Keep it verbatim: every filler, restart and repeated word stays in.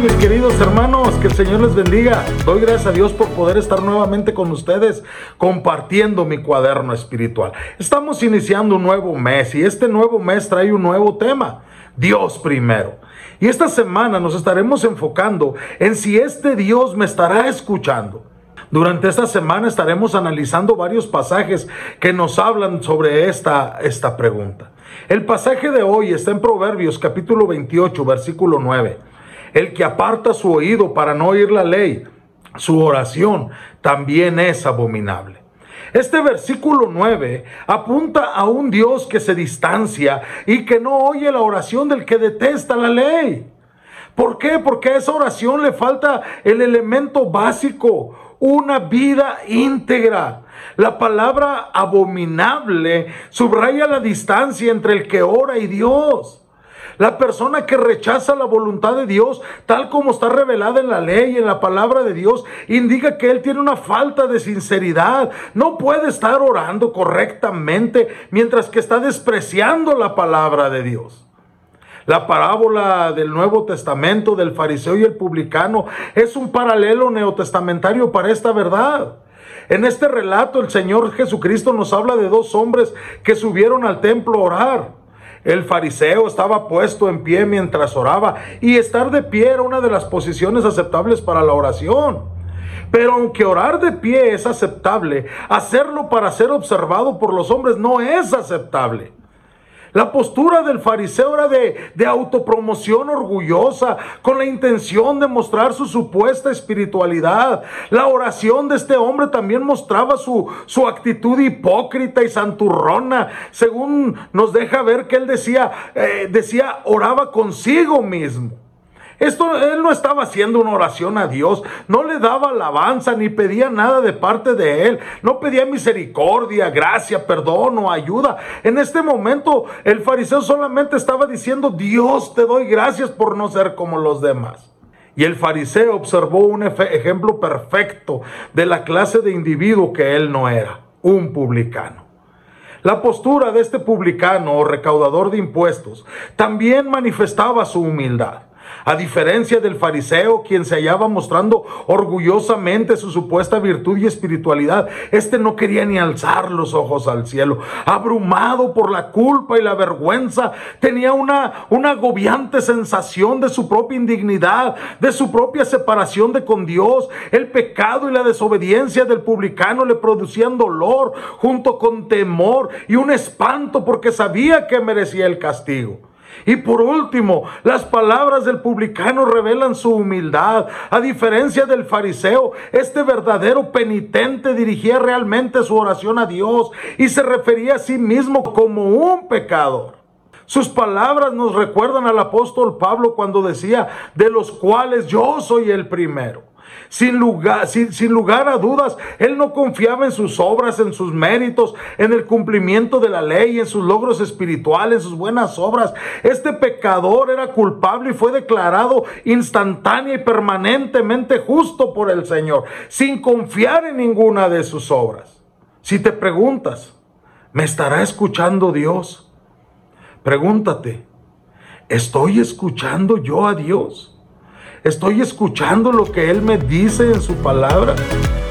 mis queridos hermanos? Que el Señor les bendiga. Doy gracias a Dios por poder estar nuevamente con ustedes compartiendo mi cuaderno espiritual. Estamos iniciando un nuevo mes y este nuevo mes trae un nuevo tema: Dios primero. Y esta semana nos estaremos enfocando en si este Dios me estará escuchando. Durante esta semana estaremos analizando varios pasajes que nos hablan sobre esta, esta pregunta. El pasaje de hoy está en Proverbios capítulo veintiocho, versículo nueve. El que aparta su oído para no oír la ley, su oración también es abominable. Este versículo nueve apunta a un Dios que se distancia y que no oye la oración del que detesta la ley. ¿Por qué? Porque a esa oración le falta el elemento básico: una vida íntegra. La palabra abominable subraya la distancia entre el que ora y Dios. La persona que rechaza la voluntad de Dios, tal como está revelada en la ley y en la palabra de Dios, indica que él tiene una falta de sinceridad. No puede estar orando correctamente mientras que está despreciando la palabra de Dios. La parábola del Nuevo Testamento del fariseo y el publicano es un paralelo neotestamentario para esta verdad. En este relato el Señor Jesucristo nos habla de dos hombres que subieron al templo a orar. El fariseo estaba puesto en pie mientras oraba, y estar de pie era una de las posiciones aceptables para la oración. Pero aunque orar de pie es aceptable, hacerlo para ser observado por los hombres no es aceptable. La postura del fariseo era de, de autopromoción orgullosa, con la intención de mostrar su supuesta espiritualidad. La oración de este hombre también mostraba su, su actitud hipócrita y santurrona, según nos deja ver que él decía, eh, decía, oraba consigo mismo. Esto, él no estaba haciendo una oración a Dios, no le daba alabanza ni pedía nada de parte de él, no pedía misericordia, gracia, perdón o ayuda. En este momento el fariseo solamente estaba diciendo: Dios, te doy gracias por no ser como los demás. Y el fariseo observó un ejemplo perfecto de la clase de individuo que él no era: un publicano. La postura de este publicano o recaudador de impuestos también manifestaba su humildad. A diferencia del fariseo, quien se hallaba mostrando orgullosamente su supuesta virtud y espiritualidad, este no quería ni alzar los ojos al cielo. Abrumado por la culpa y la vergüenza, tenía una, una agobiante sensación de su propia indignidad, de su propia separación de con Dios. El pecado y la desobediencia del publicano le producían dolor, junto con temor y un espanto, porque sabía que merecía el castigo. Y por último, las palabras del publicano revelan su humildad. A diferencia del fariseo, este verdadero penitente dirigía realmente su oración a Dios y se refería a sí mismo como un pecador. Sus palabras nos recuerdan al apóstol Pablo cuando decía: de los cuales yo soy el primero. Sin lugar, sin, sin lugar a dudas, él no confiaba en sus obras, en sus méritos, en el cumplimiento de la ley, en sus logros espirituales, en sus buenas obras. Este pecador era culpable y fue declarado instantánea y permanentemente justo por el Señor, sin confiar en ninguna de sus obras. Si te preguntas, ¿me estará escuchando Dios? Pregúntate, ¿estoy escuchando yo a Dios? ¿Estoy escuchando lo que Él me dice en su palabra?